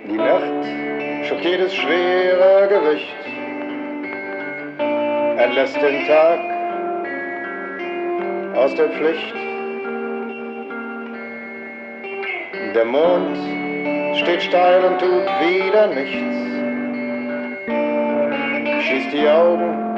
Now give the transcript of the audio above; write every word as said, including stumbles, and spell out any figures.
Die Nacht schockiert das schwere Gewicht, entlässt den Tag aus der Pflicht. Der Mond steht steil und tut wieder nichts, schließt die Augen